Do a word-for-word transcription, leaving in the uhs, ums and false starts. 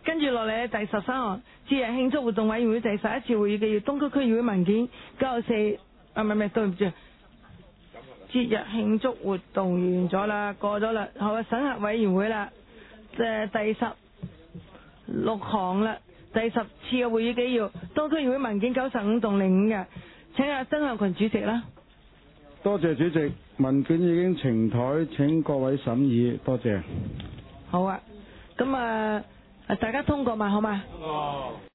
跟住落嚟第十三項，節日慶祝活動委員會第十一次會議嘅東區區議會文件九十四，啊唔係唔係，對唔住，節日慶祝活動完咗啦，過咗啦，好啊，審核委員會啦，誒第十六項啦，第十次嘅會議紀要，東區議會文件九十五同零五嘅，請阿曾向群主席啦。 多謝主席，文件已經呈台，請各位審議，多謝。 好啊，咁啊，大家通過嘛，好嘛？